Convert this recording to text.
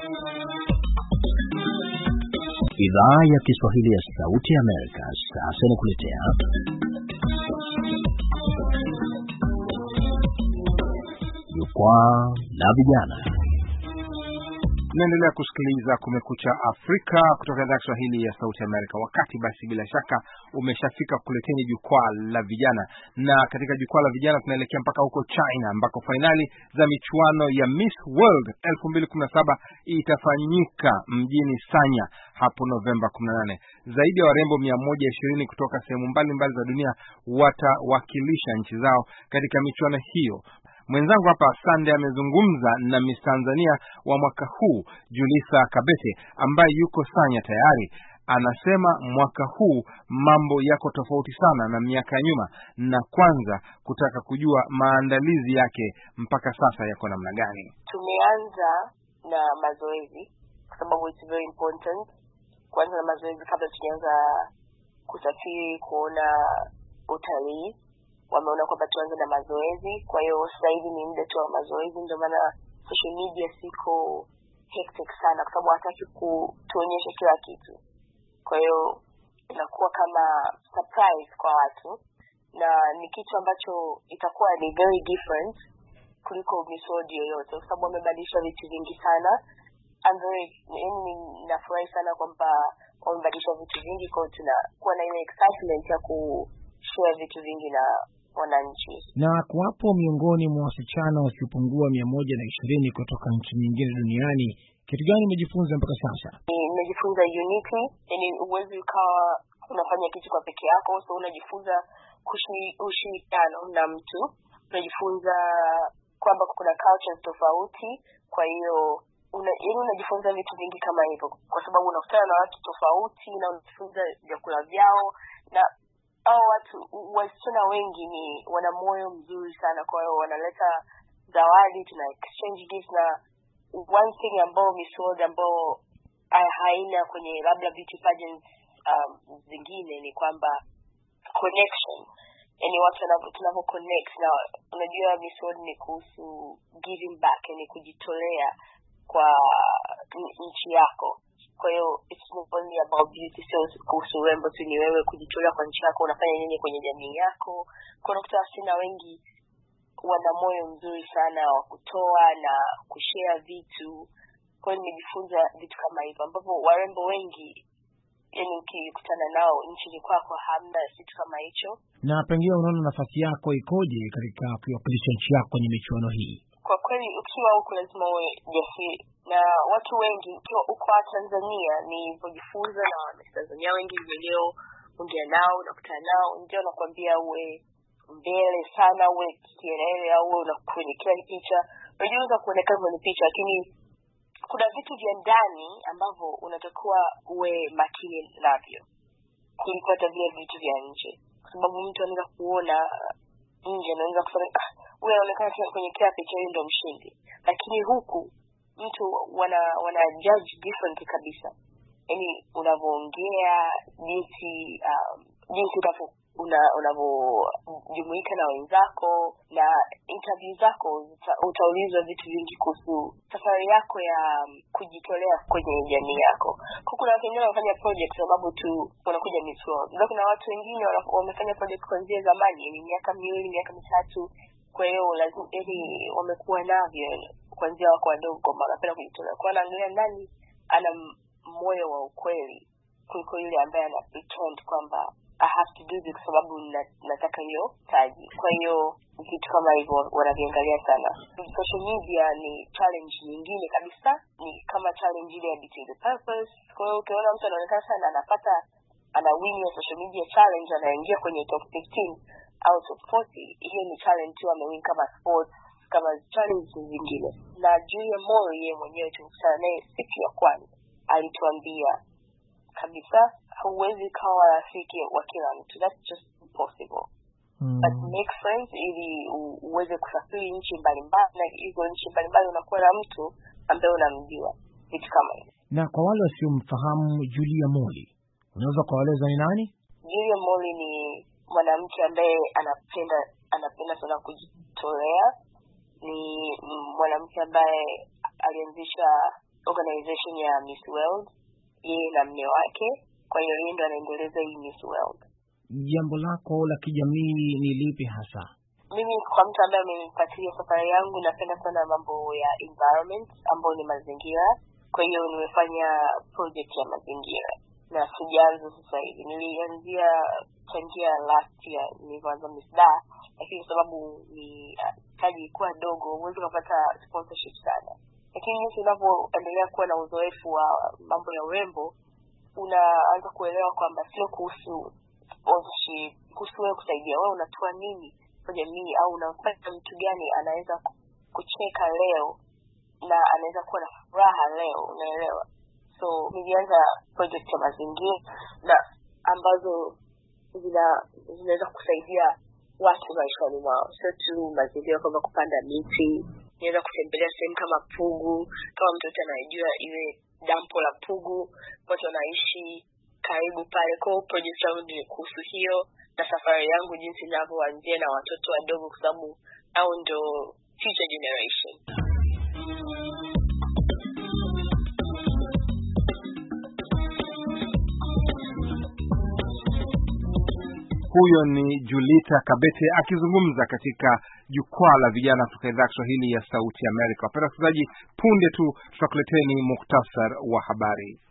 Idhaa ya Kiswahili ya Sauti ya Amerika sasa inakuletea Jukwaa la Vijana. Naendelea kusikiliza Kumekucha Afrika kutoka idhaa ya Kiswahili ya Sauti ya Amerika. Wakati basi bila shaka umeshafika kuleteni Jukwaa la Vijana. Na katika Jukwaa la Vijana tunaelekea mpaka huko China ambako finali za michuano ya Miss World 2017 itafanyika mjini Sanya hapo Novemba 18. Zaidi ya warembo 120 kutoka sehemu mbalimbali za dunia watawakilisha nchi zao katika michuano hiyo. Mwenzangu hapa Sunday amezungumza na Miss Tanzania wa mwaka huu Julissa Kabete ambaye yuko Sanya tayari. Anasema mwaka huu mambo yako tofauti sana na miaka ya nyuma, na kwanza kutaka kujua maandalizi yake mpaka sasa yako namna gani. Tumeanza na mazoezi kwa sababu it's very important. Kwanza na mazoezi kabla tujaanza kusafiri kuona utalii. Wameona kwamba tuanze na mazoezi, kwa hiyo sasa hivi ni muda tu wa mazoezi, ndio maana social media siko hectic sana kwa sababu hataki kutuonyesha kila kitu. Kwa hiyo inakuwa kama surprise kwa watu, na ni kitu ambacho itakuwa ni very different kuliko episode yoyote kwa sababu wamebadilisha vitu vingi sana. Nafurahi sana kwamba wamebadilisha vitu vingi, kwa hiyo tunakuwa na ile excitement ya kushare vitu vingi na wananchi. Na kuwapo miongoni mwa wasichana wasiopungua 120 kutoka nchi nyingine duniani, kitu gani umejifunza mpaka sasa? Nimejifunza unity, yani uwezo ukawa unafanya kitu kwa peke yako, so unajifunza ushirikiano na mtu. Unajifunza kwamba kuna cultures tofauti, kwa hiyo unajifunza vitu vingi kama hivyo kwa sababu unakutana na watu tofauti na unajifunza vyakula vyao, na watu wasichana wengi ni wana moyo mzuri sana, kwa hiyo wanaleta zawadi, tuna exchange gifts. Na one thing ambao Miss World ambao haina kwenye labda beauty pageants zingine ni kwamba connection, yani watu tunavyo connect. Na unajua Miss World ni kuhusu giving back, yani kujitolea kwa nchi yako. Kwa hiyo it's not only about beauty, so kuhusu urembo tu, ni wewe kujitolea kwa nchi yako, unafanya nini kwenye jamii yako. Kuna wasichana wengi wana moyo mzuri sana wa kutoa na kushare vitu. Kwa hiyo nimejifunza vitu kama hivyo ambapo warembo wengi yani ukikutana nao nchini kwako hamna kitu kama hicho. Na pengine unaona nafasi yako ikoje katika kuwakilisha nchi yako kwenye michuano hii? Kwa kweli ukiwa huko lazima uwe jasiri, na watu wengi ukiwa huko Tanzania ni kujifunza na Tanzania wengi leo ongea nao na kukutana nao ndio nakwambia uwe mbele sana, uwe kielele au unakuelekea picha. Unaweza kuonekana kwenye picha lakini kuna vitu vya ndani ambavyo unatakiwa uwe makini navyo kuliko hata vile vitu vya nje, kwa sababu mtu anaweza kuona nje anaweza kusema wewe unaonekana kwenye kila picha hiyo ndio mshindi, lakini huku mtu wana judge different kabisa. Yani unavyoongea, jinsi unavojumuika na wenzako, na interview zako utaulizwa vitu vingi kuhusu safari yako ya kujitolea kwenye jamii yako. Kwa kuna watu wengine wanafanya project sababu tu wanakuja Miss World. Ndio kuna watu wengine wamefanya project kuanzia zamani, ni miaka 2 miaka 3. Kwa hiyo lazima wamekuwa navyo kuanzia wako wadogo kwamba wanapenda kujitolea. Kwa naangalia nani ana moyo wa ukweli kuliko yule ambaye ana pretend kwamba I have to do this kwa sababu nataka hiyo taji. Kwa hiyo vitu kama hivyo wanaviangalia sana. Social media ni challenge nyingine kabisa, ni kama challenge ile ya Beating the Purpose. Kwa hiyo ukiona mtu anaonekana sana ana win ya social media challenge, anaingia kwenye top 15 au top 40, hiyo ni challenge tu amewin kama sports, kama challenge zingine. Na Julia Moore yeye mwenyewe tulikutana naye siku ya kwanza, alituambia kabisa huwezi kawa rafiki wa kila mtu, that's just impossible. But make friends ili uweze kusafiri nchi mbalimbali, na hizo nchi mbalimbali unakuwa na mtu ambaye unamjua, vitu kama hivyo. Na kwa wale wasiomfahamu Julia Moore, unaweza kueleza ni nani? Julia Moore ni mwanamke ambaye anapenda sana kujitolea. Ni mwanamke ambaye alianzisha organization ya Miss World, yeye na mume wake. Kwa hiyo yeye ndo anaendeleza hii Miss World. Jambo lako la kijamii ni lipi hasa? Mimi kwa mtu ambaye amenifuatilia safari yangu, napenda sana mambo ya environment, ambayo ni mazingira. Kwa hiyo nimefanya project ya mazingira na sijaanza sasa hivi. Nilianzia tangia last year nilianza misda, lakini sababu ni kaji kuwa dogo huwezi kupata sponsorship sana. Lakini jinsi unavyoendelea kuwa na uzoefu wa mambo ya urembo, unaanza kuelewa kwamba sio kuhusu sponsorship, kuhusu wewe kusaidia wewe unatoa nini kwa jamii, au unafanya mtu gani anaweza kucheka leo na anaweza kuwa na furaha leo, unaelewa? So nilianza project ya mazingira na ambazo zinaweza kusaidia watu maishani mwao, sio tu mazingira kama kupanda miti. Niweza kutembelea sehemu kama Pugu, kama mtoto anajua ile dampo la Pugu, watu wanaishi karibu pale. Kwa project yangu ni kuhusu hiyo, na safari yangu jinsi ninavyoanzia na watoto wadogo, kwa sababu hao ndo future generation. Huyo ni Julita Kabete akizungumza katika jukwaa la vijana kutoka idhaa ya Kiswahili ya Sauti ya Amerika. Wapenda wasikilizaji, punde tu tutakuleteni muktasar wa habari.